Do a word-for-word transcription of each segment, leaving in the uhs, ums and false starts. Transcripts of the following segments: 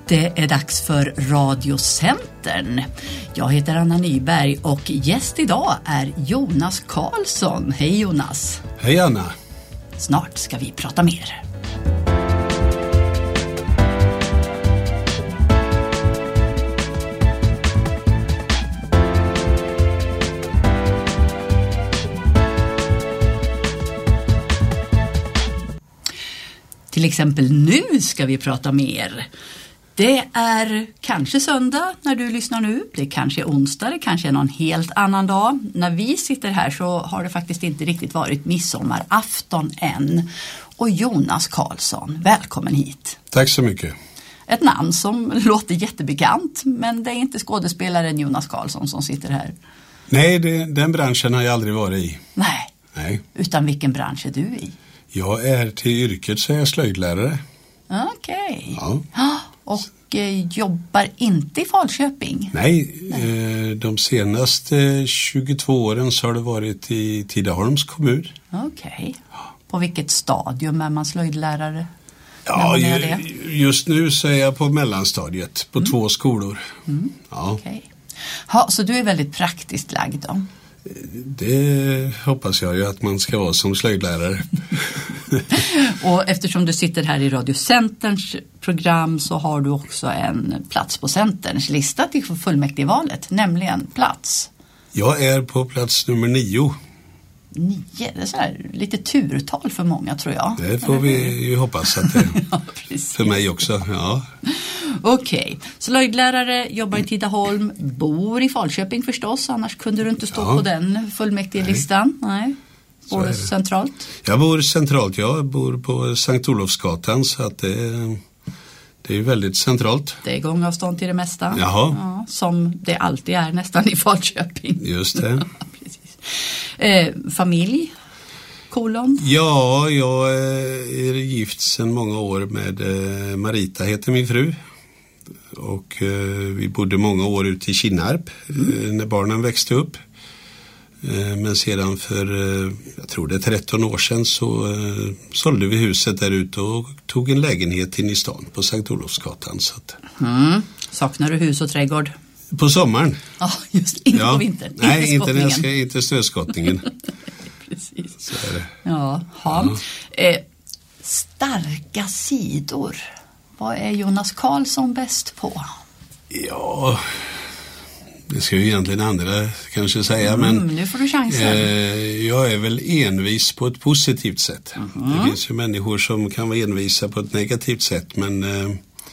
Det är dags för Radiocentern. Jag heter Anna Nyberg och gäst idag är Jonas Karlsson. Hej Jonas. Hej Anna. Snart ska vi prata mer. Till exempel nu ska vi prata mer. Det är kanske söndag när du lyssnar nu. Det kanske är onsdag, det kanske är någon helt annan dag. När vi sitter här så har det faktiskt inte riktigt varit midsommarafton än. Och Jonas Karlsson, välkommen hit. Tack så mycket. Ett namn som låter jättebekant, men det är inte skådespelaren Jonas Karlsson som sitter här. Nej, det, den branschen har jag aldrig varit i. Nej. Nej. Utan vilken bransch är du i? Jag är till yrket så är jag slöjdlärare. Okej. Ja. Och eh, jobbar inte i Falköping? Nej, Nej. Eh, de senaste tjugotvå åren så har det varit i Tidaholms kommun. Okej. På vilket stadium är man slöjdlärare? Ja, ju, just nu så är jag på mellanstadiet på mm. två skolor. Mm. Ja. Okej. Ha, så du är väldigt praktiskt lagd då? Det hoppas jag ju att man ska vara som slöjdlärare. Och eftersom du sitter här i Radiocenterns program så har du också en plats på Centerns lista till fullmäktigevalet, nämligen plats. Jag är på plats nummer nio. Nio, det är så här lite turtal för många tror jag. Det får vi ju hoppas att det är ja, för mig också. Ja. Okej, okay. Slöjdlärare, jobbar i Tidaholm, bor i Falköping förstås, annars kunde du inte stå ja. på den fullmäktigelistan. Nej. Nej. Bor du centralt? Jag bor centralt, jag bor på Sankt Olofsgatan så att det är, det är väldigt centralt. Det är gångavstånd till det mesta. Jaha. Ja, som det alltid är nästan i Falköping. Just det. Precis. Eh, familj? Kolon? Ja, jag är gift sedan många år med Marita heter min fru. Och eh, vi bodde många år ute i Kinnarp mm. eh, när barnen växte upp. Eh, men sedan för, eh, jag tror det är tretton år sedan så eh, sålde vi huset där ute och tog en lägenhet in i stan på Sankt Olofsgatan. Så att... mm. Saknar du hus och trädgård? På sommaren. Ja, just inte ja. på vintern. Nej, inte, inte, ska, inte snöskottningen. Precis. Så är det. Ja, ja. Eh, starka sidor. Vad är Jonas Karlsson bäst på? Ja, det ska ju egentligen andra kanske säga. Mm, men nu får du chansen. Eh, jag är väl envis på ett positivt sätt. Mm. Det finns ju människor som kan vara envisa på ett negativt sätt. Men eh,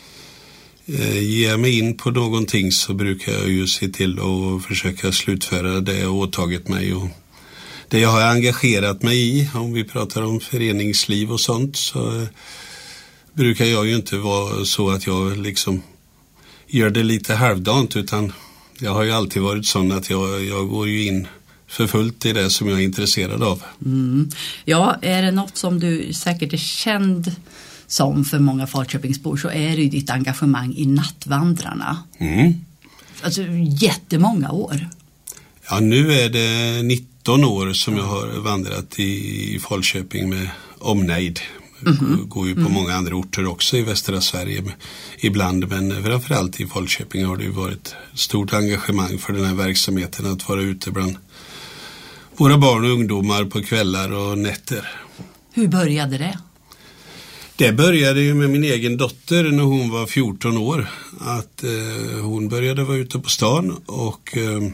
eh, ger jag mig in på någonting så brukar jag ju se till att försöka slutföra det jag åtagit mig. Och det jag har engagerat mig i, om vi pratar om föreningsliv och sånt så... Eh, brukar jag ju inte vara så att jag liksom gör det lite halvdant utan jag har ju alltid varit sån att jag, jag går ju in för fullt i det som jag är intresserad av. Mm. Ja, är det något som du säkert är känd som för många Falköpingsbor så är det ju ditt engagemang i Nattvandrarna. Mm. Alltså jättemånga år. Ja, nu är det nitton år som jag har vandrat i Falköping med omnejd. Mm-hmm. Går ju på mm. många andra orter också i västra Sverige ibland, men framförallt i Falköping har det ju varit stort engagemang för den här verksamheten att vara ute bland våra barn och ungdomar på kvällar och nätter. Hur började det? Det började ju med min egen dotter när hon var fjorton år att eh, hon började vara ute på stan och eh,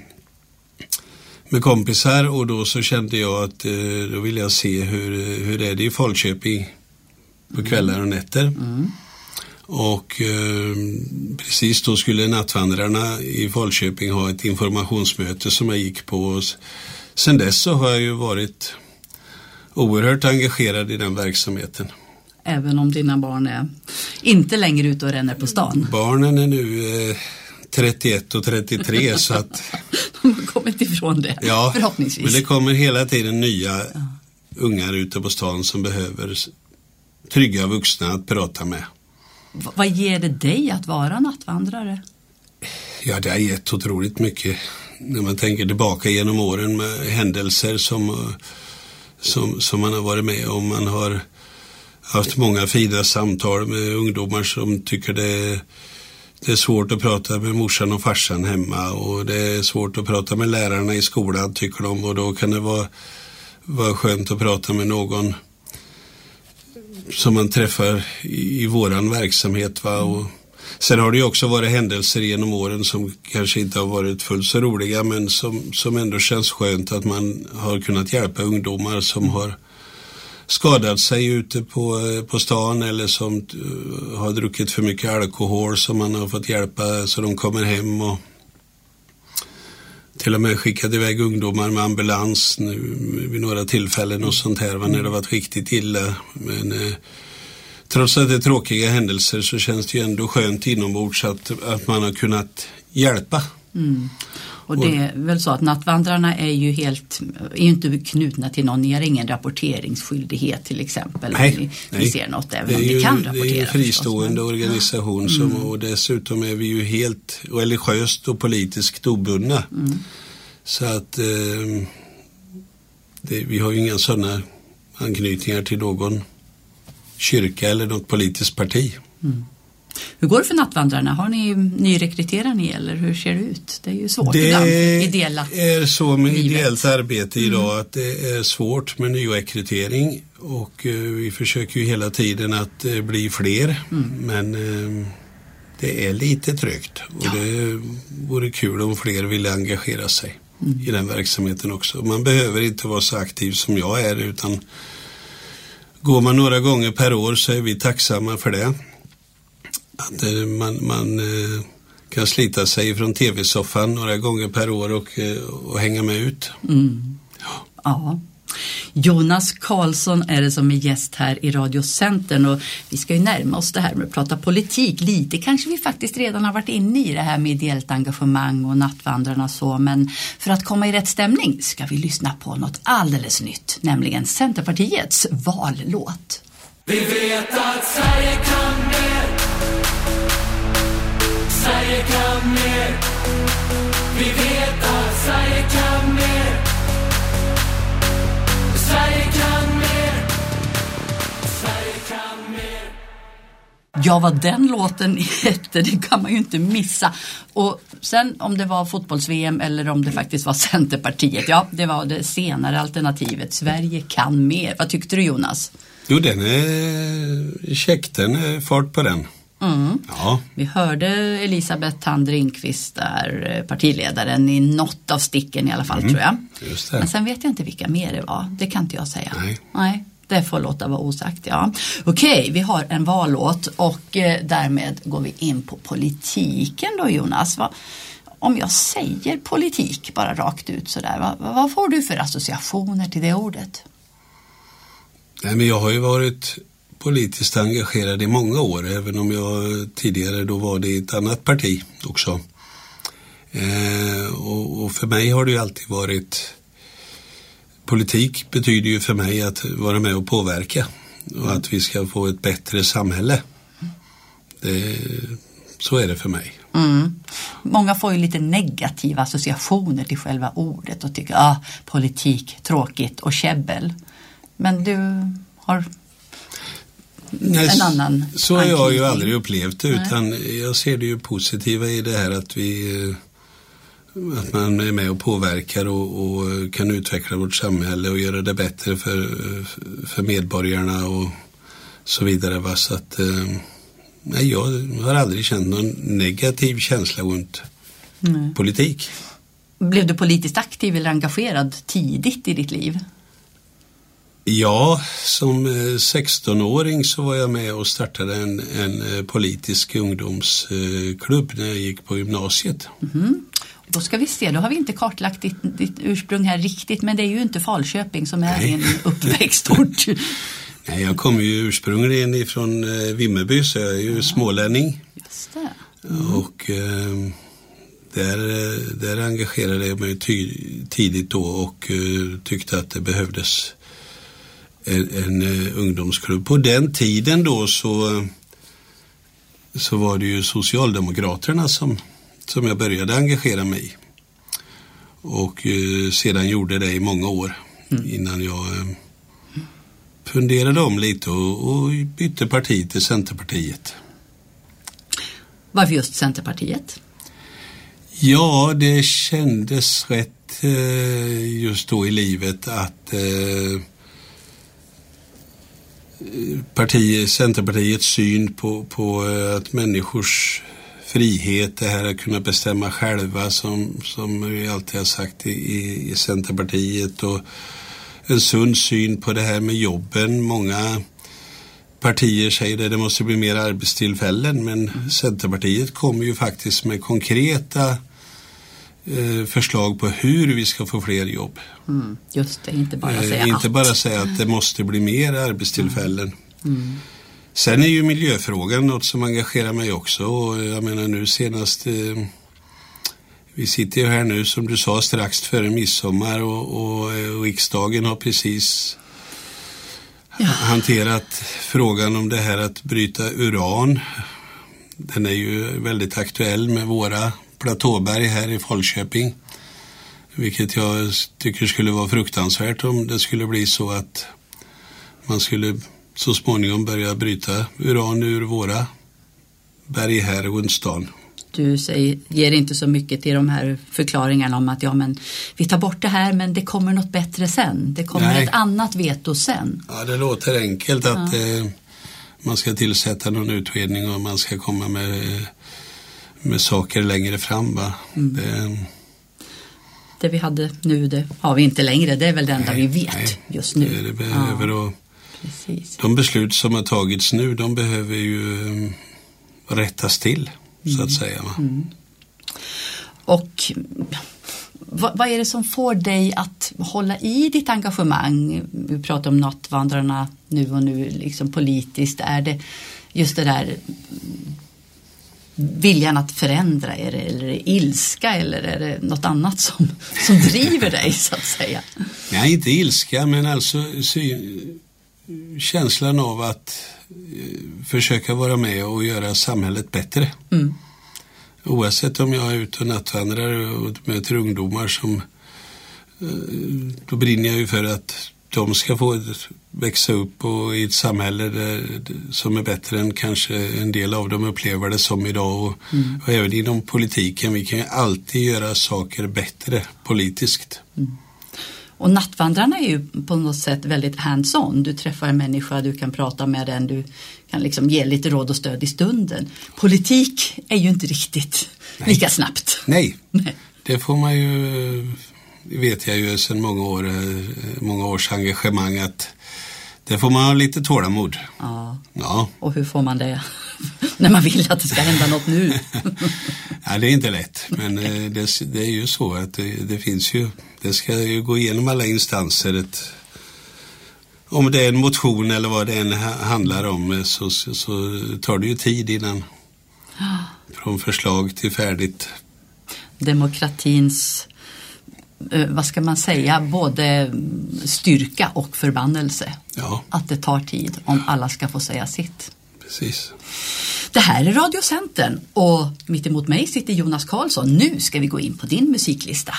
med kompisar och då så kände jag att eh, då vill jag se hur, hur är det i Falköping på kvällar och nätter. Mm. Och eh, precis då skulle Nattvandrarna i Falköping ha ett informationsmöte som jag gick på. Och sen dess så har jag ju varit oerhört engagerad i den verksamheten. Även om dina barn är inte längre ute och ränner på stan? Barnen är nu eh, trettioett och trettiotre så att... De har kommit ifrån det, ja, förhoppningsvis. Men det kommer hela tiden nya ja. ungar ute på stan som behöver trygga vuxna att prata med. V- vad ger det dig att vara nattvandrare? Ja, det har gett otroligt mycket. När man tänker tillbaka genom åren med händelser som, som, som man har varit med om. Man har haft många fina samtal med ungdomar som tycker det är det är svårt att prata med morsan och farsan hemma och det är svårt att prata med lärarna i skolan tycker de, och då kan det vara, vara skönt att prata med någon som man träffar i, i våran verksamhet. Va? Och sen har det ju också varit händelser genom åren som kanske inte har varit fullt så roliga, men som, som ändå känns skönt att man har kunnat hjälpa ungdomar som har skadat sig ute på, på stan eller som uh, har druckit för mycket alkohol, som man har fått hjälpa så de kommer hem, och till och med skickat iväg ungdomar med ambulans nu, vid några tillfällen och sånt här, när det har varit riktigt illa. Men eh, trots att det är tråkiga händelser så känns det ju ändå skönt inombords att, att man har kunnat hjälpa. Mm. Och det är väl så att nattvandrarna är ju helt, är ju inte knutna till någon, ni har ingen rapporteringsskyldighet till exempel. Nej, ni, nej. ni ser något även det om ju, ni kan rapportera. Det är ju en fristående förstås, organisation som, mm. och dessutom är vi ju helt religiöst och politiskt obundna. Mm. Så att eh, det, vi har ju inga sådana anknytningar till någon kyrka eller något politiskt parti. Mm. Hur går det för nattvandrarna? Har ni nyrekryterar ni eller hur ser det ut? Det är ju svårt det ibland. Ideella Det är så med livet. Ideellt arbete idag mm. att det är svårt med nyrekrytering, och uh, vi försöker ju hela tiden att uh, bli fler, mm. men uh, det är lite trögt, och ja. det vore kul om fler ville engagera sig mm. i den verksamheten också. Man behöver inte vara så aktiv som jag är, utan går man några gånger per år så är vi tacksamma för det. Att eh, man, man eh, kan slita sig från tv-soffan några gånger per år och, eh, och hänga med ut. Mm. Ja. ja. Jonas Karlsson är det som är gäst här i Radiocentern, och vi ska ju närma oss det här med att prata politik lite. Kanske vi faktiskt redan har varit inne i det här med ideellt engagemang och nattvandrarna så, men för att komma i rätt stämning ska vi lyssna på något alldeles nytt, nämligen Centerpartiets vallåt. Vi vet att Sverige kan mer. Sverige kan mer. Vi vet att Sverige kan mer. Sverige kan mer. Sverige kan mer. Ja, vad den låten hette, det kan man ju inte missa. Och sen om det var fotbolls-V M eller om det faktiskt var Centerpartiet, ja, det var det senare alternativet. Sverige kan mer. Vad tyckte du, Jonas? Jo, den är käck, den är fart på den. Mm. Ja. Vi hörde Elisabeth Thand-Ringqvist där, partiledaren, i något av sticken i alla fall, mm. tror jag. Just det. Men sen vet jag inte vilka mer det var. Det kan inte jag säga. Nej. Nej, det får låta vara osagt, ja. Okej, vi har en vallåt och eh, därmed går vi in på politiken då, Jonas. Va? Om jag säger politik bara rakt ut sådär, va? vad får du för associationer till det ordet? Nej, men jag har ju varit politiskt engagerad i många år, även om jag tidigare då var det i ett annat parti också. Eh, och, och för mig har det ju alltid varit, politik betyder ju för mig att vara med och påverka och att vi ska få ett bättre samhälle. Det, så är det för mig. Mm. Många får ju lite negativa associationer till själva ordet och tycker ah, politik, tråkigt och käbbel. Men du har Nej, en annan så har jag ju anknytning. aldrig upplevt det, utan Nej. jag ser det ju positiva i det här att vi att man är med och påverkar och, och kan utveckla vårt samhälle och göra det bättre för, för medborgarna och så vidare. Va? Så att, nej, jag har aldrig känt någon negativ känsla runt Nej. politik. Blev du politiskt aktiv eller engagerad tidigt i ditt liv? Ja, som sexton-åring så var jag med och startade en, en politisk ungdomsklubb när jag gick på gymnasiet. Mm-hmm. Då ska vi se, då har vi inte kartlagt ditt, ditt ursprung här riktigt, men det är ju inte Falköping som är Nej. en uppväxtort. Nej, jag kommer ju ursprungligen ifrån eh, Vimmerby, så jag är ju ja. smålänning. Just det. Mm. Och eh, där, där engagerade jag mig ty- tidigt då och eh, tyckte att det behövdes en, en uh, ungdomsklubb. På den tiden då så, så var det ju Socialdemokraterna som, som jag började engagera mig i. Och uh, sedan gjorde det i många år mm. innan jag uh, funderade om lite och, och bytte parti till Centerpartiet. Varför just Centerpartiet? Ja, det kändes rätt eh, just då i livet att eh, parti, Centerpartiets syn på, på eh, att människors frihet, det här att kunna bestämma själva som, som vi alltid har sagt i, i Centerpartiet, och en sund syn på det här med jobben. Många partier säger att det måste bli mer arbetstillfällen, men mm. Centerpartiet kommer ju faktiskt med konkreta eh, förslag på hur vi ska få fler jobb. Mm, just det, inte bara säga eh, Inte att. bara säga att det måste bli mer arbetstillfällen. Mm. Mm. Sen är ju miljöfrågan något som engagerar mig också, och jag menar nu senast eh, vi sitter ju här nu som du sa strax före midsommar, och, och, och riksdagen har precis ja. hanterat frågan om det här att bryta uran. Den är ju väldigt aktuell med våra platåberg här i Falköping, vilket jag tycker skulle vara fruktansvärt om det skulle bli så att man skulle så småningom börja bryta uran ur våra berg här runt stan. Du säger, ger inte så mycket till de här förklaringarna om att ja, men vi tar bort det här, men det kommer något bättre sen. Det kommer Nej. ett annat veto sen. Ja, det låter enkelt att ja. eh, man ska tillsätta någon utredning och man ska komma med, med saker längre fram. Va? Mm. Det, det vi hade nu, det har vi inte längre. Det är väl det enda vi vet nej, just nu. Det, det behöver ja. och, Precis. De beslut som har tagits nu, de behöver ju um, rättas till. Mm. Så att säga. Va? Mm. Och vad, vad är det som får dig att hålla i ditt engagemang? Vi pratar om nattvandrarna nu och nu liksom politiskt. Är det just det där viljan att förändra er, eller är det ilska, eller är det något annat som, som driver dig så att säga? Nej, inte ilska, men alltså sy- känslan av att försöka vara med och göra samhället bättre. Mm. Oavsett om jag är ute och nattvandrar och möter ungdomar som då brinner jag ju för att de ska få växa upp och i ett samhälle där, som är bättre än kanske en del av dem upplever det som idag. Och, mm. och även inom politiken, vi kan ju alltid göra saker bättre politiskt. Mm. Och nattvandrarna är ju på något sätt väldigt hands-on. Du träffar en människa, du kan prata med den, du kan liksom ge lite råd och stöd i stunden. Politik är ju inte riktigt Nej. lika snabbt. Nej. Nej, det får man ju, vet jag ju sedan många år, många års engagemang att det får man ha lite tålamod. Ja. Ja. Och hur får man det? När man vill att det ska hända något nu. Ja, det är inte lätt. Men det, det är ju så att det, det finns ju, det ska ju gå igenom alla instanser. Ett, om det är en motion eller vad det än handlar om så, så, så tar det ju tid innan från förslag till färdigt. Demokratins, vad ska man säga, både styrka och förbannelse. Ja. Att det tar tid om alla ska få säga sitt. Precis. Det här är Radiocentern och mitt emot mig sitter Jonas Karlsson. Nu ska vi gå in på din musiklista.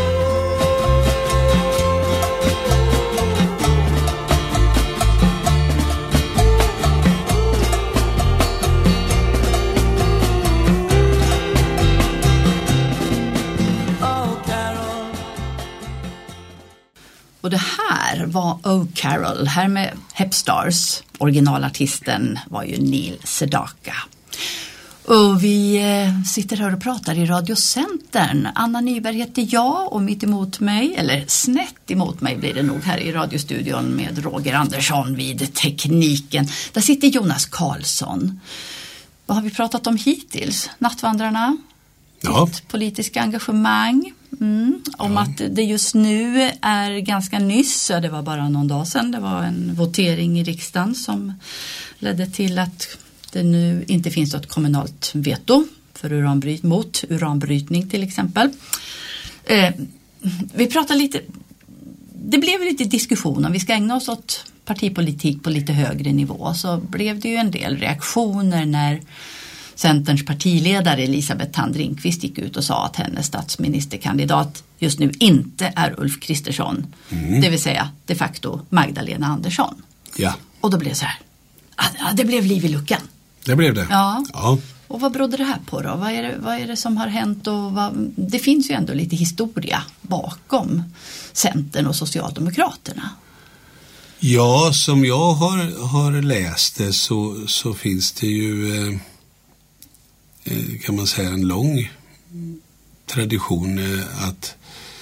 Och det här var Oh Carol, här med Hepstars. Originalartisten var ju Neil Sedaka. Och vi eh, sitter här och pratar i Radiocentern. Anna Nyberg heter jag och mitt emot mig, eller snett emot mig blir det nog här i radiostudion med Roger Andersson vid tekniken. Där sitter Jonas Karlsson. Vad har vi pratat om hittills? Nattvandrarna? Ja. Ditt politiska engagemang? Mm, om ja. att det just nu är ganska nyss, det var bara någon dag sedan, det var en votering i riksdagen som ledde till att det nu inte finns något kommunalt veto för uranbryt, mot uranbrytning till exempel. Eh, vi pratar lite, det blev lite diskussion om vi ska ägna oss åt partipolitik på lite högre nivå, så blev det ju en del reaktioner när Centerns partiledare Elisabeth Thand Ringqvist gick ut och sa att hennes statsministerkandidat just nu inte är Ulf Kristersson. Mm. Det vill säga de facto Magdalena Andersson. Ja. Och då blev det så här. Ja, det blev liv i luckan. Det blev det. Ja. ja. Och vad berodde det här på då? Vad är det, vad är det som har hänt? Och vad, det finns ju ändå lite historia bakom Centern och Socialdemokraterna. Ja, som jag har, har läst det så, så finns det ju eh, kan man säga en lång tradition eh, att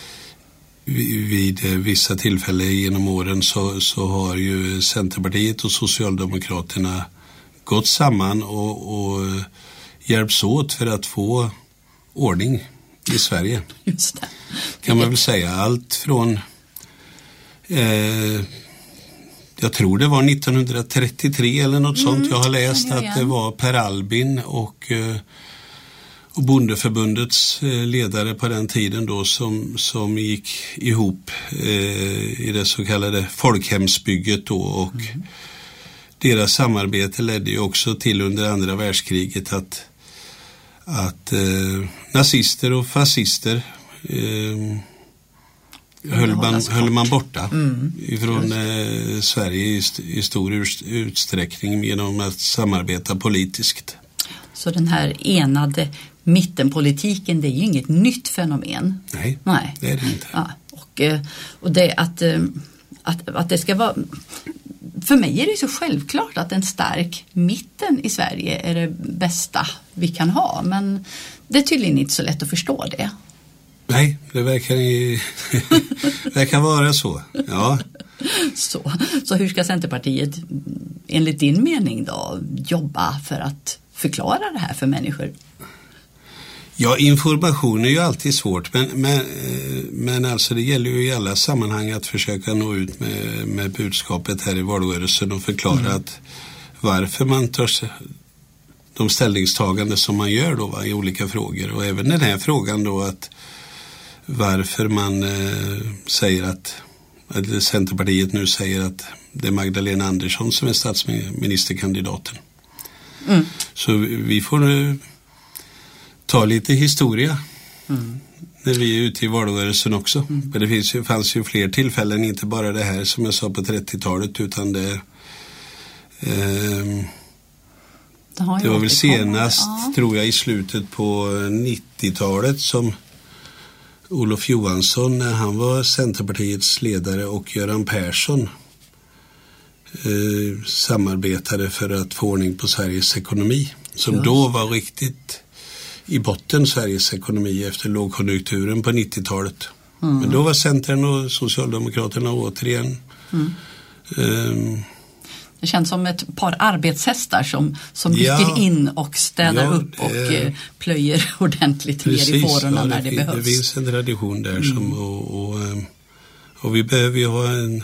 vid vissa tillfällen genom åren så, så har ju Centerpartiet och Socialdemokraterna gått samman och, och hjälps åt för att få ordning i Sverige. Just det. Kan man väl säga. Allt från eh, jag tror det var nittonhundratrettiotre eller något mm, sånt. Jag har läst att det var Per Albin och eh, Och Bondeförbundets ledare på den tiden då som, som gick ihop eh, i det så kallade folkhemsbygget då och mm. deras samarbete ledde ju också till under andra världskriget att, att eh, nazister och fascister eh, höll, man, höll man borta mm. ifrån eh, Sverige i, i stor utsträckning genom att samarbeta politiskt. Så den här enade mittenpolitiken, det är ju inget nytt fenomen. Nej, Nej. det är det inte. Ja, och, och det att, att, att det ska vara... För mig är det så självklart att en stark mitten i Sverige är det bästa vi kan ha. Men det är tydligen inte så lätt att förstå det. Nej, det verkar, i, verkar vara så. Ja. Så, så hur ska Centerpartiet enligt din mening då jobba för att förklara det här för människor? Ja, information är ju alltid svårt, men, men, men alltså det gäller ju i alla sammanhang att försöka nå ut med, med budskapet här i valrörelsen och förklara mm. att varför man tar de ställningstagande som man gör då va, i olika frågor. Och även den här frågan då att varför man eh, säger att, att Centerpartiet nu säger att det är Magdalena Andersson som är statsministerkandidaten. Mm. Så vi får nu ta lite historia mm. när vi är ute i valrörelsen också. Mm. Men det finns ju, fanns ju fler tillfällen, inte bara det här som jag sa på trettiotalet, utan det, eh, det, har det var väl senast, ja. tror jag, i slutet på nittiotalet som Olof Johansson, när han var Centerpartiets ledare, och Göran Persson eh, samarbetade för att få ordning på Sveriges ekonomi. Som Just. då var riktigt i botten, Sveriges ekonomi, efter lågkonjunkturen på nittiotalet. Mm. Men då var Centern och Socialdemokraterna återigen. Mm. Um, det känns som ett par arbetshästar som, som ja, rycker in och städar ja, upp och eh, plöjer ordentligt precis, ner i fårorna ja, när det, det behövs. Det finns en tradition där mm. som, och, och, och vi behöver ju ha en,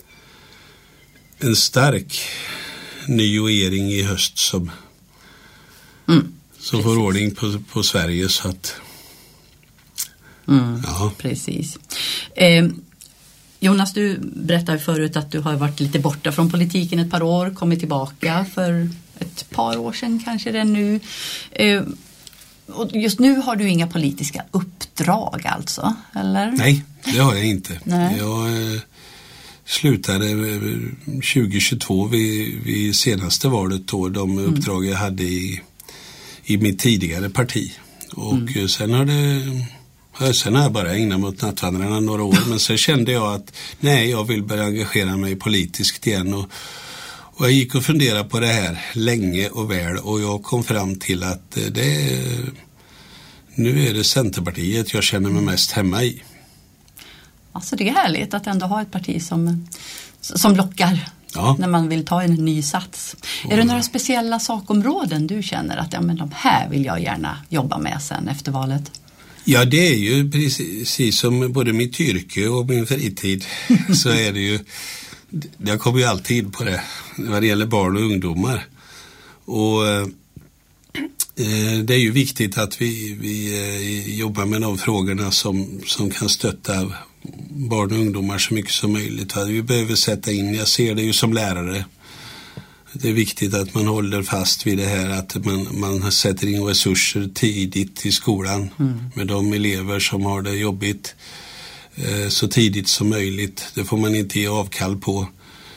en stark ny regering i höst som mm. Så får ordning på, på Sverige så att... Mm, ja. Precis. Eh, Jonas, du berättade förut att du har varit lite borta från politiken ett par år, kommit tillbaka för ett par år sedan kanske det är nu. Eh, och just nu har du inga politiska uppdrag alltså, eller? Nej, det har jag inte. Nej. Jag eh, slutade tjugo tjugotvå vid, vid senaste valet då, de uppdrag mm. jag hade i i mitt tidigare parti. Och mm. sen har det sen har jag bara ägnat mig åt nattvandrarna några år, men sen kände jag att nej, jag vill börja engagera mig politiskt igen, och, och jag gick och funderade på det här länge och väl, och jag kom fram till att det nu är det Centerpartiet jag känner mig mest hemma i. Alltså det är härligt att ändå ha ett parti som, som lockar. Ja. När man vill ta en ny sats. Mm. Är det några speciella sakområden du känner att ja, men de här vill jag gärna jobba med sen efter valet? Ja, det är ju precis som både mitt yrke och min fritid så är det ju, jag kommer ju alltid på det vad det gäller barn och ungdomar. Och eh, det är ju viktigt att vi, vi eh, jobbar med de frågorna som, som kan stötta barn och ungdomar så mycket som möjligt. Vi behöver sätta in, jag ser det ju som lärare, det är viktigt att man håller fast vid det här att man, man sätter in resurser tidigt i skolan mm. med de elever som har det jobbigt eh, så tidigt som möjligt. Det får man inte ge avkall på.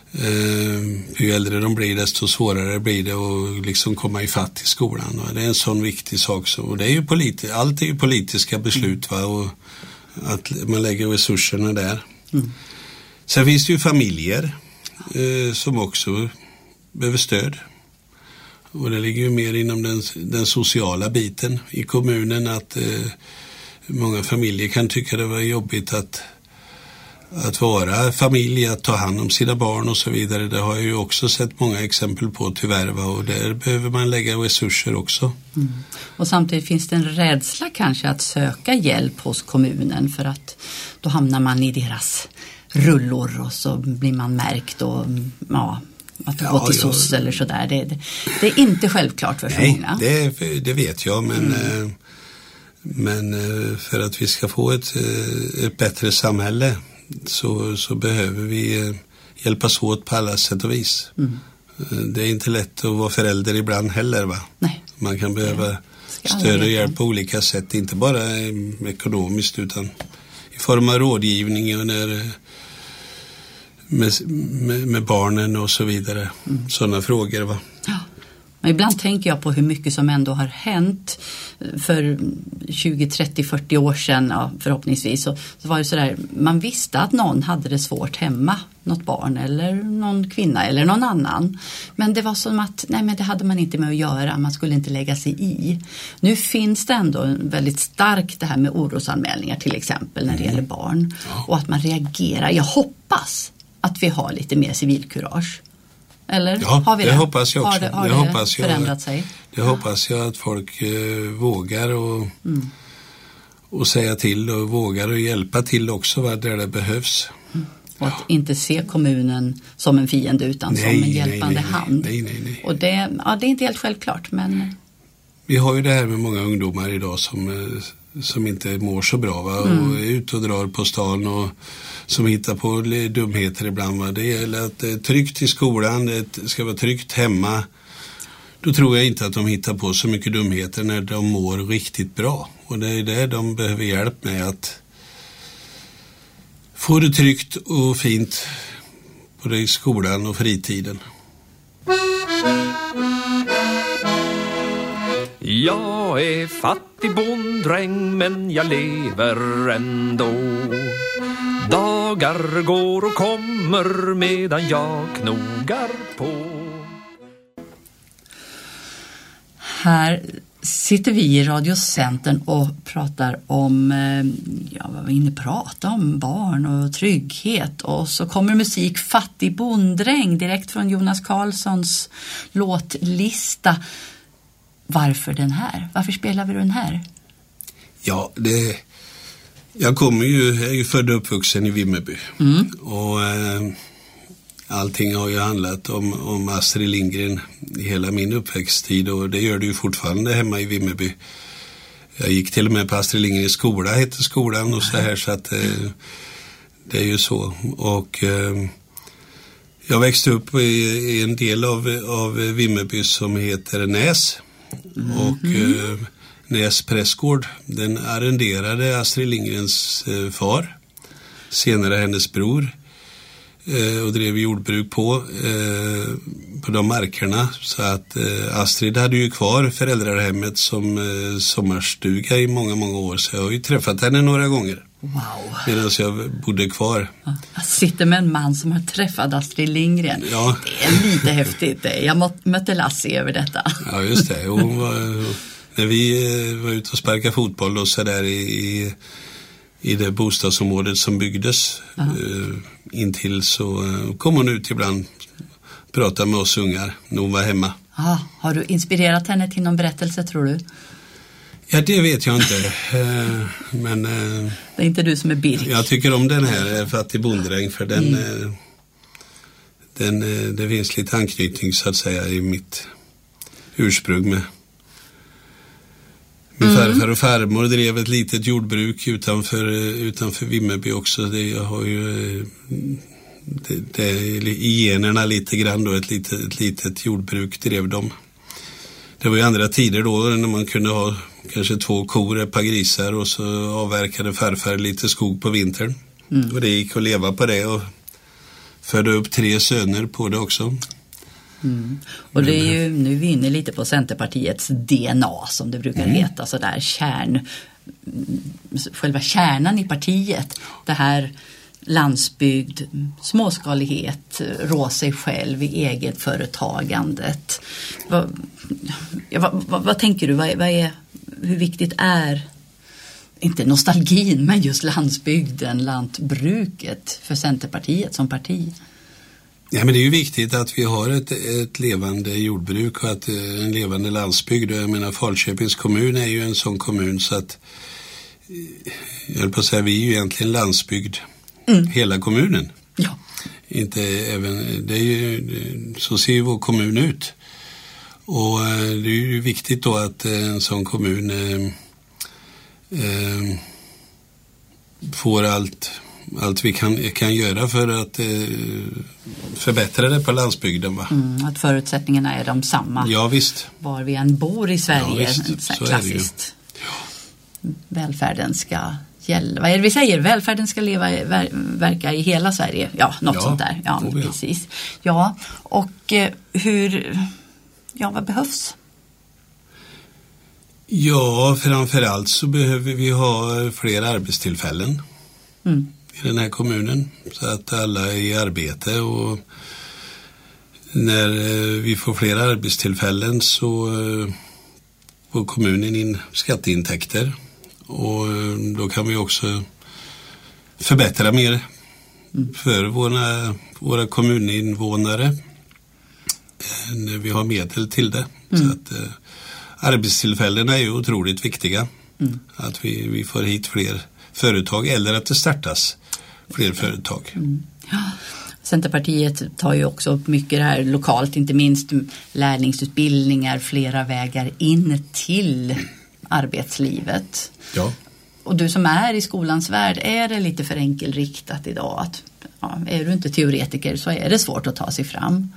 Eh, ju äldre de blir desto svårare blir det att liksom komma ifatt i skolan. Va? Det är en sån viktig sak. Så, och det är ju politi- allt är ju politiska beslut, va? Och att man lägger resurserna där. Mm. Sen finns det ju familjer eh, som också behöver stöd. Och det ligger ju mer inom den, den sociala biten i kommunen, att eh, många familjer kan tycka det var jobbigt att, att vara familj, att ta hand om sina barn och så vidare. Det har jag ju också sett många exempel på tyvärr, va? Och där behöver man lägga resurser också. Mm. Och samtidigt finns det en rädsla kanske att söka hjälp hos kommunen, för att då hamnar man i deras rullor och så blir man märkt och ja, att ja, gå till ja. soc eller sådär. Det, det, det är inte självklart för så Nej, många. Det, det vet jag, men, mm. eh, men eh, för att vi ska få ett, ett bättre samhälle så, så behöver vi eh, hjälpas åt på alla sätt och vis. Mm. Det är inte lätt att vara förälder ibland heller, va? Nej. Man kan behöva stöd och hjälp på olika sätt, inte bara ekonomiskt utan i form av rådgivning och när, med, med, med barnen och så vidare. Mm. Sådana frågor, va? Ja. Men ibland tänker jag på hur mycket som ändå har hänt för tjugo, trettio, fyrtio år sedan, ja, förhoppningsvis. Så, så var det sådär, man visste att någon hade det svårt hemma, något barn eller någon kvinna eller någon annan. Men det var som att, nej men det hade man inte med att göra, man skulle inte lägga sig i. Nu finns det ändå väldigt starkt det här med orosanmälningar till exempel när det mm. gäller barn. Och att man reagerar. Jag hoppas att vi har lite mer civilkurage. Eller ja, har vi det? det hoppas jag också. Har det, har det det hoppas jag, förändrat sig? Det hoppas jag att folk eh, vågar och, mm. och säga till och vågar och hjälpa till också, va, där det behövs. Mm. Och att ja. inte se kommunen som en fiende utan nej, som en hjälpande nej, nej, hand. Nej, nej, nej. Och det, ja, det är inte helt självklart, men... Vi har ju det här med många ungdomar idag som, som inte mår så bra, va? Mm. Och är ute och drar på stan och som hittar på dumheter ibland, va? Det gäller att det är tryggt i skolan, det ska vara tryggt hemma. Då tror jag inte att de hittar på så mycket dumheter när de mår riktigt bra. Och det är det de behöver hjälp med, att få det tryggt och fint både i skolan och fritiden. Jag är fattig bonddräng men jag lever ändå. Dagar går och kommer medan jag knogar på. Här sitter vi i Radiocentern och pratar om, ja, vad var vi inne prata om, barn och trygghet. Och så kommer musik Fattig bonddräng direkt från Jonas Karlssons låtlista. Varför den här? Varför spelar vi den här? Ja, det... Jag kommer ju, jag är ju född och uppvuxen i Vimmerby. Mm. Och eh, allting har ju handlat om, om Astrid Lindgren i hela min uppväxttid. Och det gör det ju fortfarande hemma i Vimmerby. Jag gick till och med på Astrid Lindgren i skola, hette skolan och så här. Så att eh, det är ju så. Och... Eh, jag växte upp i, i en del av, av Vimmerby som heter Näs. Mm. Och eh, Näs prästgård, den arrenderade Astrid Lindgrens eh, far, senare hennes bror, eh, och drev jordbruk på, eh, på de markerna. Så att eh, Astrid hade ju kvar föräldrahemmet som eh, sommarstuga i många, många år. Så jag har ju träffat henne några gånger. Wow. Medan jag bodde kvar. Jag sitter med en man som har träffat Astrid Lindgren. Ja. Det är lite häftigt. Jag mötte Lassie över detta. Ja, just det. Hon var, när vi var ute och sparkade fotboll och så där i, i, i det bostadsområdet som byggdes uh, intill, så uh, kom hon ut ibland och pratade med oss ungar när hon var hemma. Ah, har du inspirerat henne till någon berättelse, tror du? Ja, det vet jag inte. Men det är inte du som är Birk. Jag tycker om den här Fattig bonddräng, för den, mm. den, det finns lite anknytning så att säga i mitt ursprung med. Min mm. farfar och farmor drev ett litet jordbruk utanför, utanför Vimmerby också. Det, jag har ju det, det, i generna lite grann då, ett litet, ett litet jordbruk drev de. Det var ju andra tider då när man kunde ha kanske två kor, ett par grisar, och så avverkade farfar lite skog på vintern. Mm. Och det gick att leva på det, och födde upp tre söner på det också. Mm. Och det är ju, nu är vi inne lite på Centerpartiets D N A som det brukar mm. heta, så där kärn, själva kärnan i partiet, det här landsbygd, småskalighet, rå sig själv i eget företagandet. Vad, ja, vad, vad, vad tänker du, vad, vad är, hur viktigt är inte nostalgin men just landsbygden, lantbruket för Centerpartiet som parti? Ja, men det är ju viktigt att vi har ett, ett levande jordbruk och att, en levande landsbygd. Jag menar, Falköpings kommun är ju en sån kommun så att jag vill på att säga, vi är ju egentligen landsbygd mm. hela kommunen. Ja. Inte även, det är ju, så ser ju vår kommun ut. Och det är ju viktigt då att en sån kommun eh, eh, får allt allt vi kan, kan göra för att eh, förbättra det på landsbygden. Va? Mm, att förutsättningarna är de samma. Ja, visst. Var vi än bor i Sverige. Ja, visst. Så klassiskt. Ja. Välfärden ska gälla. Vad är det vi säger? Välfärden ska leva, ver, verka i hela Sverige. Ja, något ja, sånt där. Ja, precis. Ja, och eh, hur... Ja, vad behövs? Ja, framförallt så behöver vi ha fler arbetstillfällen. Mm. I den här kommunen så att alla är i arbete, och när vi får fler arbetstillfällen så får kommunen in skatteintäkter, och då kan vi också förbättra mer för våra, våra kommuninvånare när vi har medel till det. Mm. Så att arbetstillfällena är ju otroligt viktiga. Mm. Att vi, vi får hit fler företag eller att det startas fler företag. Mm. Ja. Centerpartiet tar ju också upp mycket det här lokalt, inte minst lärlingsutbildningar, flera vägar in till arbetslivet. Ja. Och du som är i skolans värld, är det lite för enkelriktat idag att ja, är du inte teoretiker så är det svårt att ta sig fram?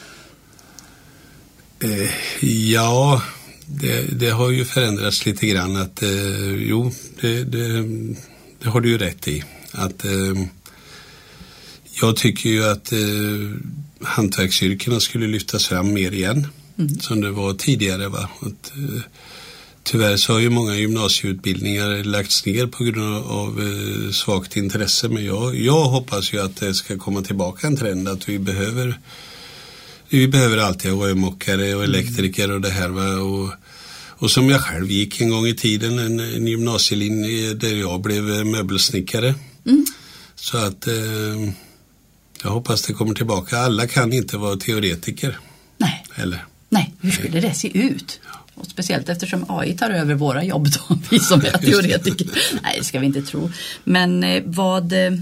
Eh, ja, det, det har ju förändrats lite grann att eh, jo, det, det, det har du ju rätt i. Att eh, jag tycker ju att eh, hantverksyrkena skulle lyftas fram mer igen, mm. som det var tidigare. Va? Att, eh, tyvärr så har ju många gymnasieutbildningar lagts ner på grund av eh, svagt intresse, men jag, jag hoppas ju att det ska komma tillbaka en trend att vi behöver vi behöver alltid rörmokare och elektriker och det här. Va? Och, och som jag själv gick en gång i tiden en, en gymnasielinje där jag blev möbelsnickare. Mm. Så att eh, jag hoppas det kommer tillbaka. Alla kan inte vara teoretiker. Nej. Eller? Nej, hur skulle det se ut? Och speciellt eftersom A I tar över våra jobb då, vi som är teoretiker. Nej, det ska vi inte tro. Men eh, vad... Eh,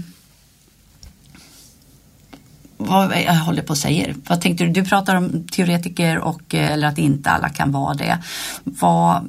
vad jag håller på att säga. Vad tänkte du? Du pratar om teoretiker och, eller att inte alla kan vara det. Vad,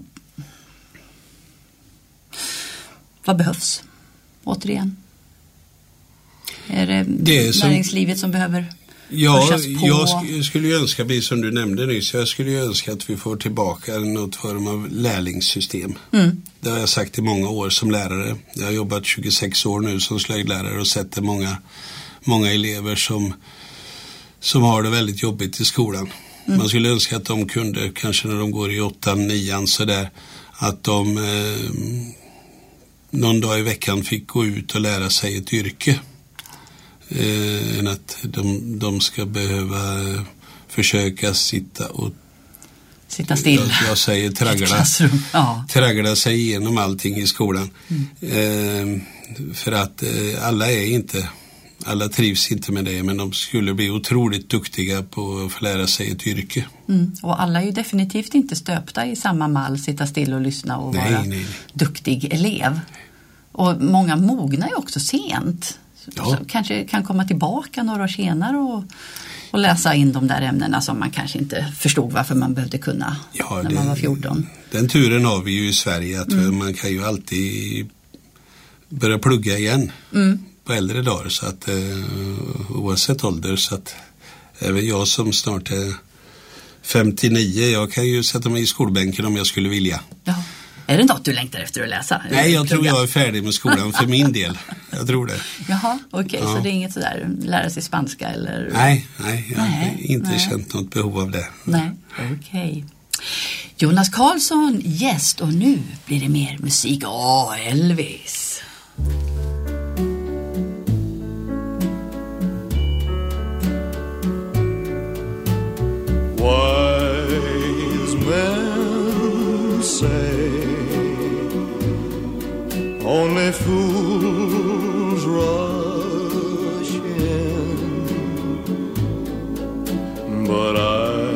vad behövs? Återigen. Är det, det är som, näringslivet som behöver ja, pushas på? Jag sk- skulle ju önska, precis som du nämnde nyss, jag skulle ju önska att vi får tillbaka något form av lärlingssystem. Mm. Det har jag sagt i många år som lärare. Jag har jobbat tjugosex år nu som slöjdlärare och sett det många många elever som, som har det väldigt jobbigt i skolan. Mm. Man skulle önska att de kunde, kanske när de går i åttan, nian så där, att de eh, någon dag i veckan fick gå ut och lära sig ett yrke. Eh, än att de, de ska behöva försöka sitta och sitta still. Jag, jag säger traggla, ja. traggla sig igenom allting i skolan. Mm. Eh, för att eh, alla är inte Alla trivs inte med det, men de skulle bli otroligt duktiga på att få lära sig ett yrke. Mm. Och alla är ju definitivt inte stöpta i samma mall, sitta still och lyssna och nej, vara nej, nej. duktig elev. Och många mognar ju också sent. Ja. Så kanske kan komma tillbaka några år senare och, och läsa in de där ämnena som man kanske inte förstod varför man behövde kunna ja, när den, man var fjorton. Den turen har vi ju i Sverige att mm. man kan ju alltid börja plugga igen. Mm. På äldre dagar, så att eh, oavsett ålder, så att även jag som snart är femtionio, jag kan ju sätta mig i skolbänken om jag skulle vilja. Ja. Är det något du längtar efter att läsa? Nej, jag tror jag är färdig med skolan för min del. Jag tror det. Jaha, okej. Okay. Ja. Så det är inget sådär, lära sig spanska eller? Nej, nej jag nej, har inte nej. känt något behov av det. Nej, okej. Okay. Jonas Karlsson, gäst, och nu blir det mer musik. Åh, Elvis! Wise men say only fools rush in, but I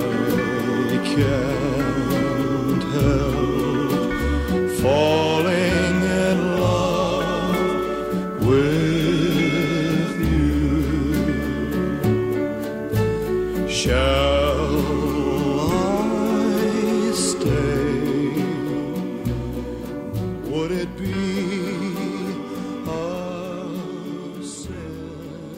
can't help falling in love with you. Shall I stay? Would it be a sin?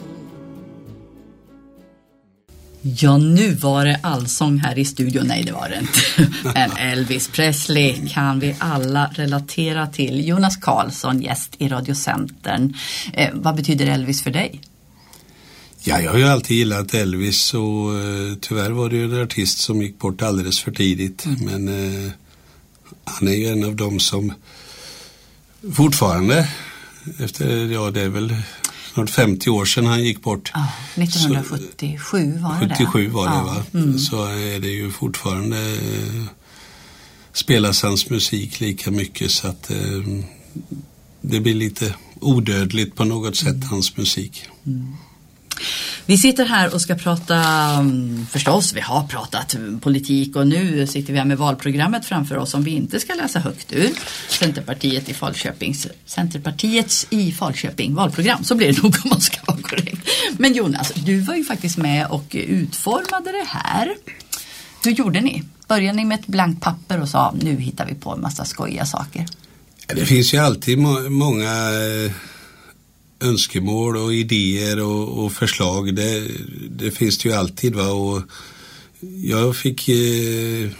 Ja, nu var det allsång här i studion. Nej, det var det inte. Men Elvis Presley kan vi alla relatera till. Jonas Karlsson, gäst i Radiocentern. Eh, vad betyder Elvis för dig? Ja, jag har ju alltid gillat Elvis och eh, tyvärr var det ju en artist som gick bort alldeles för tidigt. Mm. Men eh, han är ju en av dem som fortfarande, efter, ja det är väl snart femtio år sedan han gick bort. Ja, nittonhundrasjuttiosju var det. sjuttiosju var det, ja. va? Mm. Så är det ju fortfarande eh, spelas hans musik lika mycket så att eh, det blir lite odödligt på något sätt, mm. hans musik. Mm. Vi sitter här och ska prata, förstås, vi har pratat politik och nu sitter vi här med valprogrammet framför oss som vi inte ska läsa högt ur. Centerpartiet i Falköpings, Centerpartiets i Falköping valprogram, så blir det nog om man ska vara korrekt. Men Jonas, du var ju faktiskt med och utformade det här. Hur gjorde ni? Började ni med ett blankt papper och sa nu hittar vi på en massa skojiga saker? Ja, det finns ju alltid må- många... Eh... önskemål och idéer och, och förslag, det, det finns det ju alltid, va, och jag fick eh,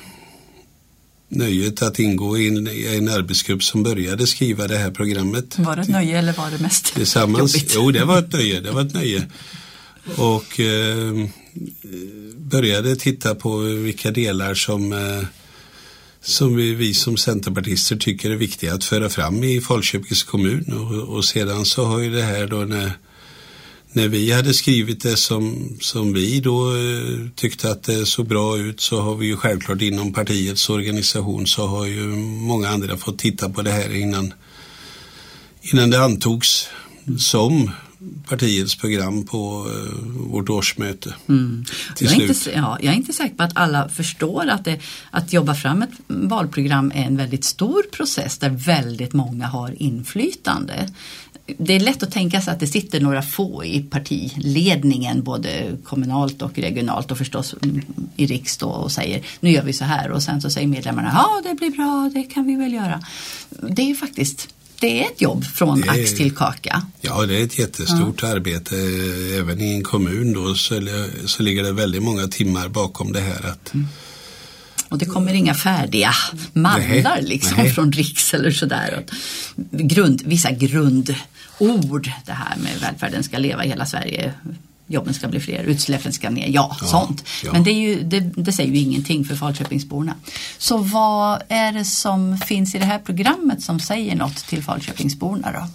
nöjet att ingå i en, i en arbetsgrupp som började skriva det här programmet. Var det ett nöje eller var det mest tillsammans? Jobbigt? Jo, det var ett nöje, det var ett nöje. Och eh, började titta på vilka delar som eh, som vi, vi som centerpartister tycker är viktiga att föra fram i Falköpings kommun. Och, och sedan så har ju det här då när, när vi hade skrivit det som, som vi då eh, tyckte att det såg bra ut, så har vi ju självklart inom partiets organisation så har ju många andra fått titta på det här innan, innan det antogs som partiets program på uh, vårt årsmöte. Mm. Jag, är inte, ja, jag är inte säker på att alla förstår att, det, att jobba fram ett valprogram är en väldigt stor process där väldigt många har inflytande. Det är lätt att tänka sig att det sitter några få i partiledningen, både kommunalt och regionalt och förstås i riksdag, och säger nu gör vi så här, och sen så säger medlemmarna ja det blir bra, det kan vi väl göra. Det är ju faktiskt Det är ett jobb från är, ax till kaka. Ja, det är ett jättestort ja. arbete. Även i en kommun då så, så ligger det väldigt många timmar bakom det här. Att... Mm. Och det kommer inga färdiga mallar nej, liksom nej. från riks eller sådär. Grund, vissa grundord, det här med välfärden ska leva i hela Sverige, jobben ska bli fler, utsläppen ska ner, ja, ja sånt. Ja. Men det, är ju, det, det säger ju ingenting för Falköpingsborna. Så vad är det som finns i det här programmet som säger något till Falköpingsborna då?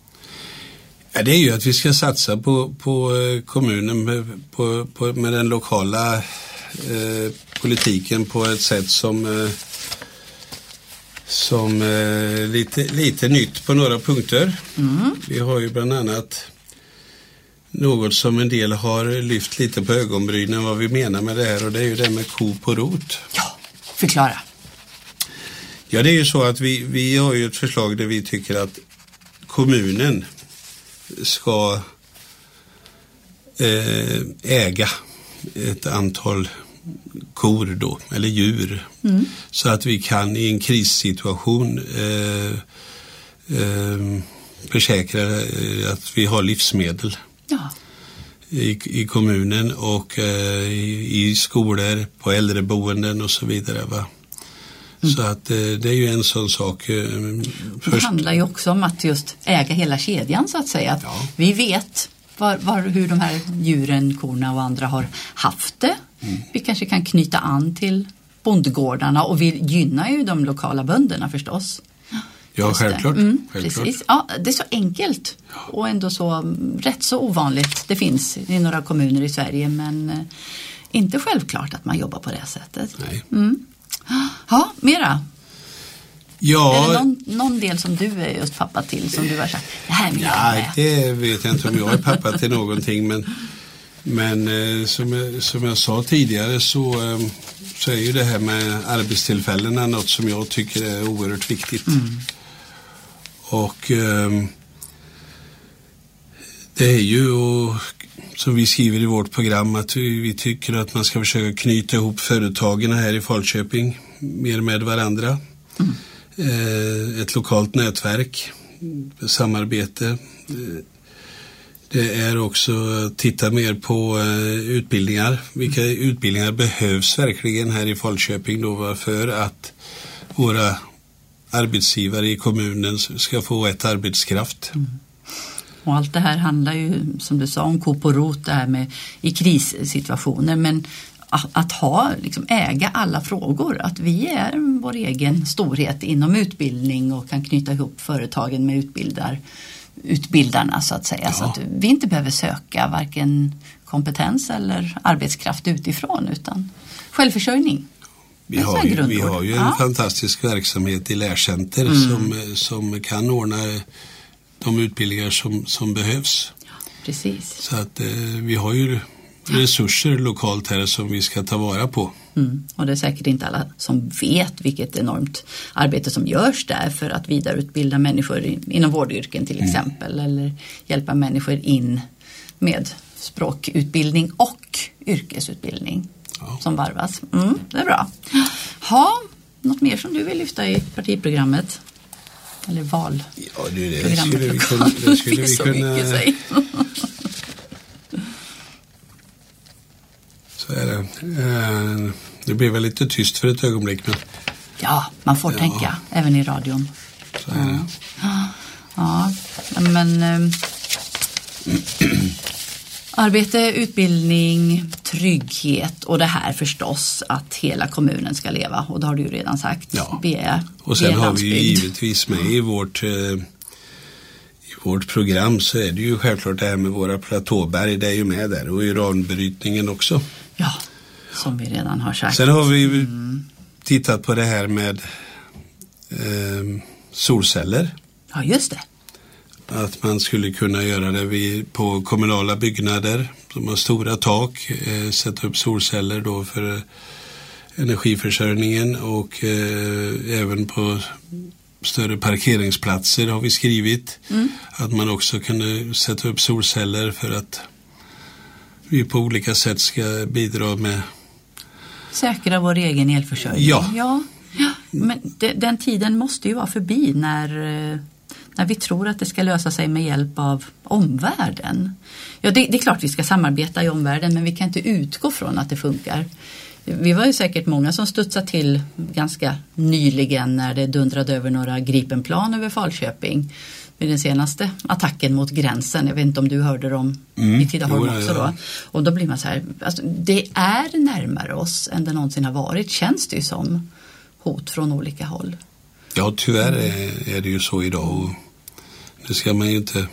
Ja, det är ju att vi ska satsa på, på kommunen med, på, på, med den lokala eh, politiken på ett sätt som eh, som eh, lite, lite nytt på några punkter. Mm. Vi har ju bland annat något som en del har lyft lite på ögonbrynen vad vi menar med det här, och det är ju det med ko på rot. Ja, förklara. Ja, det är ju så att vi, vi har ju ett förslag där vi tycker att kommunen ska eh, äga ett antal kor då, eller djur. Mm. Så att vi kan i en krissituation eh, eh, försäkra att vi har livsmedel. Ja. I, i kommunen och eh, i, i skolor, på äldreboenden och så vidare, va? Så att eh, det är ju en sån sak. Eh, först. Det handlar ju också om att just äga hela kedjan så att säga. Att ja. Vi vet var, var, hur de här djuren, korna och andra har haft det. Mm. Vi kanske kan knyta an till bondgårdarna och vi gynnar ju de lokala bönderna förstås. Ja, självklart. Mm, självklart. Precis. Ja, det är så enkelt och ändå så rätt så ovanligt. Det finns i några kommuner i Sverige men eh, inte självklart att man jobbar på det sättet. Nej. Mm. Ja, mera. Ja. Är det någon, någon del som du är just pappa till som du har sagt? Det här vill jag Nej, det vet jag inte om jag är pappa till någonting men, men eh, som, jag, som jag sa tidigare så, eh, så är ju det här med arbetstillfällena något som jag tycker är oerhört viktigt. Mm. Och eh, det är ju och, som vi skriver i vårt program att vi, vi tycker att man ska försöka knyta ihop företagen här i Falköping mer med varandra. Mm. Eh, ett lokalt nätverk, samarbete. Eh, det är också att titta mer på eh, utbildningar. Vilka utbildningar behövs verkligen här i Falköping då för att våra arbetsgivare i kommunen ska få ett arbetskraft. Mm. Och allt det här handlar ju, som du sa, om kop och rot det här med i krissituationer. Men att, att ha, liksom äga alla frågor. Att vi är vår egen storhet inom utbildning och kan knyta ihop företagen med utbildar, utbildarna så att säga. Ja. Så att vi inte behöver söka varken kompetens eller arbetskraft utifrån utan självförsörjning. Vi har, ju, vi har ju en ja. fantastisk verksamhet i lärcenter mm. som, som kan ordna de utbildningar som, som behövs. Ja, precis. Så att eh, vi har ju resurser lokalt här som vi ska ta vara på. Mm. Och det är säkert inte alla som vet vilket enormt arbete som görs där för att vidareutbilda människor in, inom vårdyrken till exempel. Mm. Eller hjälpa människor in med språkutbildning och yrkesutbildning. Ja. Som varvas. Mm, det är bra. Ha, något mer som du vill lyfta i partiprogrammet? Eller val? Ja, det, det skulle vi kunna... Det skulle vi kunna så är det. Det blev väl lite tyst för ett ögonblick. Men... Ja, man får ja. tänka. Även i radion. Så är det. Ja, ja men... Ähm, arbete, utbildning, trygghet och det här förstås att hela kommunen ska leva. Och det har du ju redan sagt. Ja. Vi är, och sen vi är har vi ju givetvis med i vårt, eh, i vårt program så är det ju självklart det här med våra platåberg. Det är ju med där och uranbrytningen också. Ja, som vi redan har sagt. Sen har vi mm. tittat på det här med eh, solceller. Ja, just det. Att man skulle kunna göra det vid, på kommunala byggnader som har stora tak, eh, sätta upp solceller då för eh, energiförsörjningen och eh, även på större parkeringsplatser har vi skrivit mm. att man också kunde sätta upp solceller för att vi på olika sätt ska bidra med säkra vår egen elförsörjning. Ja. ja, ja. Men det, den tiden måste ju vara förbi när när vi tror att det ska lösa sig med hjälp av omvärlden. Ja, det, det är klart vi ska samarbeta i omvärlden men vi kan inte utgå från att det funkar. Vi var ju säkert många som studsade till ganska nyligen när det dundrade över några Gripenplan över Falköping vid den senaste attacken mot gränsen. Jag vet inte om du hörde dem mm. i Tidaholm också då. Och då blir man så här, alltså, det är närmare oss än det någonsin har varit, känns det ju som hot från olika håll. Ja, tyvärr är, är det ju så idag och det ska man ju inte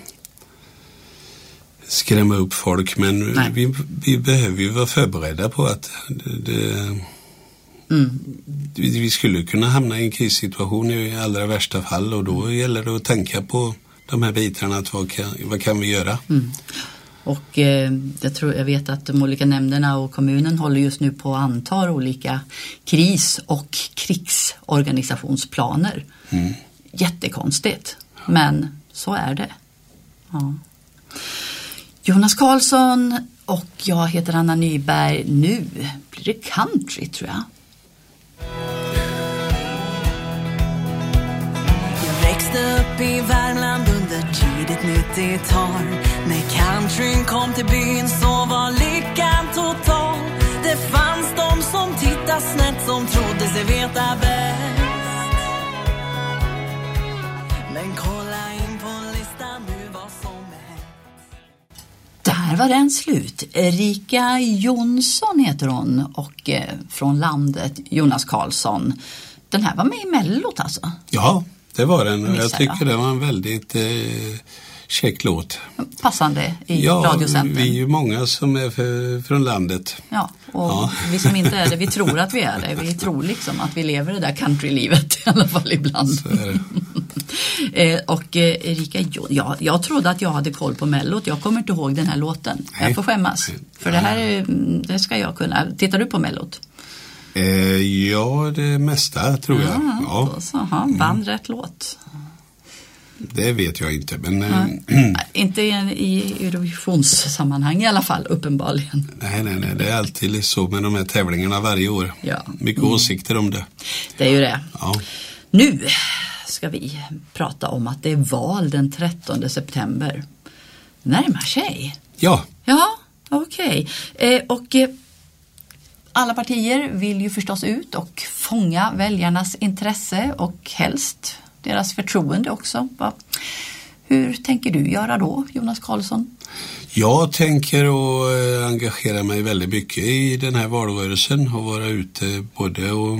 skrämma upp folk men vi, vi behöver ju vara förberedda på att det, mm. vi, vi skulle kunna hamna i en krissituation i allra värsta fall och då gäller det att tänka på de här bitarna att vad kan, vad kan vi göra? Mm. Och eh, jag, tror, jag vet att de olika nämnderna och kommunen håller just nu på att anta olika kris- och krigsorganisationsplaner. Mm. Jättekonstigt, ja. Men så är det. Ja. Jonas Karlsson och jag heter Anna Nyberg. Nu blir det country tror jag. Jag växte upp i Värmland under tidigt nittiotal. När countryn kom till byn så var lyckan total. Det fanns de som tittade snett som trodde sig veta bäst. där var den slut. Erika Jonsson heter hon och eh, från landet Jonas Karlsson. Den här var med i Mellot alltså? Ja, det var den. Missar Jag tycker jag. det var en väldigt eh, käck låt. Passande i Ja, radiocentern. vi är ju många som är för, från landet. Ja, och Ja. vi som inte är det, vi tror att vi är det. Vi tror liksom att vi lever det där countrylivet i alla fall ibland. Så är det. eh, och eh, Erika, Jo- ja, jag trodde att jag hade koll på Mellot. Jag kommer inte ihåg den här låten. Nej. Jag får skämmas. För det här är, det ska jag kunna. Tittar du på Mellot? Eh, ja, det mesta tror jag. Ja, Då så, aha, vann rätt låt. det vet jag inte. Men eh, Nej, inte i, i Eurovisionssammanhang i alla fall, uppenbarligen. nej, nej, nej, det är alltid så med de här tävlingarna varje år. Ja. Mycket åsikter om det. Det är ju det. Ja. Nu ska vi prata om att det är val den trettonde september. Närmar sig. Ja, Ja, okej. Eh, och eh, alla partier vill ju förstås ut och fånga väljarnas intresse och helst deras förtroende också. Va? Hur tänker du göra då, Jonas Karlsson? jag tänker att eh, engagera mig väldigt mycket i den här valrörelsen och vara ute både och,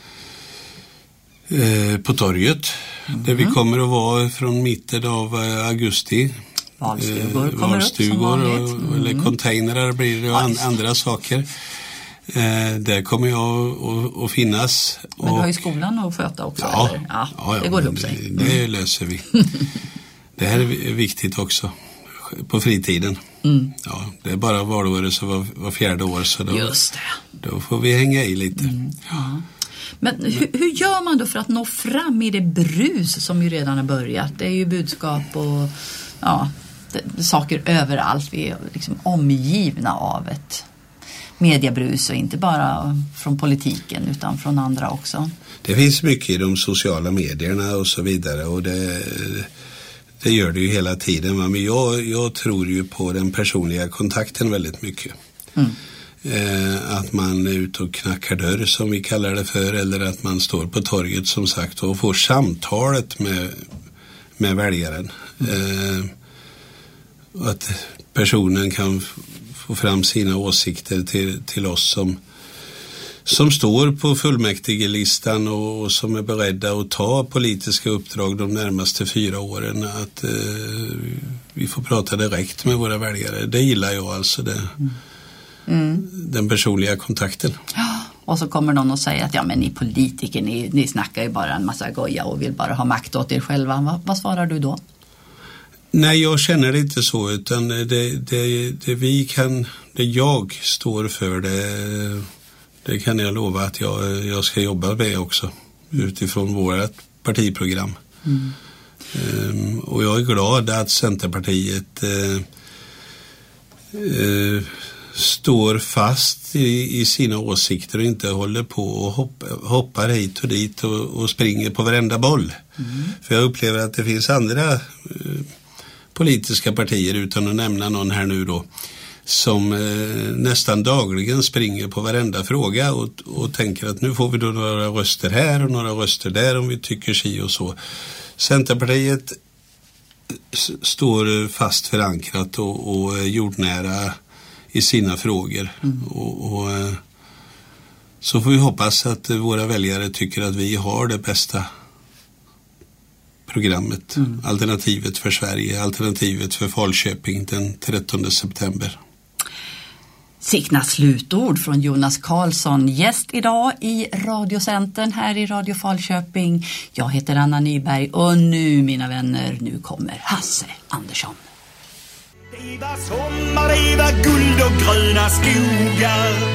eh, på torget där vi kommer att vara från mitten av eh, augusti. Valstugor Eh, kommer valstugor upp som vanligt. och, Mm. eller containrar blir det och Ja, an, just det. andra saker. Eh, där kommer jag att, att finnas. Men du har ju Och- skolan att sköta också, Ja, eller? Ja, ja, ja, det går men ihop sig. Det, det löser vi. Det här är vi- viktigt också på fritiden. Mm. Ja, det är bara valrörelse var, var fjärde år så då, Just det. då får vi hänga i lite. Mm. Men hur, hur gör man då för att nå fram i det brus som ju redan har börjat? Det är ju budskap och ja, det, det, saker överallt. Vi är liksom omgivna av ett mediebrus och inte bara från politiken utan från andra också. Det finns mycket i de sociala medierna och så vidare och det, det gör det ju hela tiden. va. Men jag, jag tror ju på den personliga kontakten väldigt mycket. Mm. Eh, att man är ute och knackar dörr som vi kallar det för eller att man står på torget som sagt och får samtalet med, med väljaren. Eh, och att personen kan f- få fram sina åsikter till, till oss som, som står på fullmäktigelistan och, och som är beredda att ta politiska uppdrag de närmaste fyra åren. Att eh, vi får prata direkt med våra väljare. Det gillar jag alltså. Det, Mm. den personliga kontakten. Och så kommer någon och säger att ja, men ni politiker, ni, ni snackar ju bara en massa goja och vill bara ha makt åt er själva. Va, vad svarar du då? Nej, jag känner det inte så utan det, det, det vi kan, det jag står för det, det kan jag lova att jag, jag ska jobba med också utifrån vårt partiprogram. Mm. Um, och jag är glad att Centerpartiet uh, uh, står fast i, i sina åsikter och inte håller på och hopp, hoppar hit och dit och, och springer på varenda boll. Mm. För jag upplever att det finns andra uh, politiska partier, utan att nämna någon här nu då, som eh, nästan dagligen springer på varenda fråga och, och tänker att nu får vi då några röster här och några röster där om vi tycker si och så. Centerpartiet s- står fast förankrat och, och eh, jordnära i sina frågor. Mm. Och, och eh, så får vi hoppas att eh, våra väljare tycker att vi har det bästa programmet. Mm. Alternativet för Sverige, alternativet för Falköping den trettonde september. Sickna slutord från Jonas Karlsson, gäst idag i Radiocentern här i Radio Falköping. Jag heter Anna Nyberg och nu, mina vänner, nu kommer Hasse Andersson. Det var sommar, det var guld och gröna skogar.